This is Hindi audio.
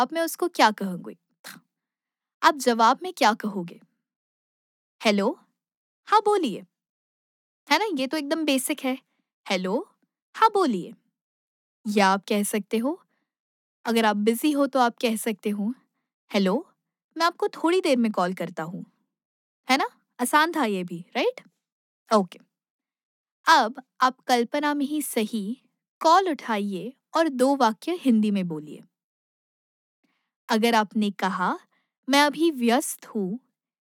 अब मैं उसको क्या कहूँगी? आप जवाब में क्या कहोगे? हेलो? हाँ, बोलिए। है ना? ये तो एकदम बेसिक है। हेलो? हाँ, बोलिए। या आप कह सकते हो, अगर आप बिज़ी हो तो आप कह सकते हो, हेलो? मैं आपको थोड़ी देर में कॉल करता हूँ। है ना? आसान था ये भी, राइट? ओके। अब आप कल्पना में ही सही कॉल उठाइए और 2 वाक्य हिंदी में बोलिए। अगर आपने कहा, मैं अभी व्यस्त हूँ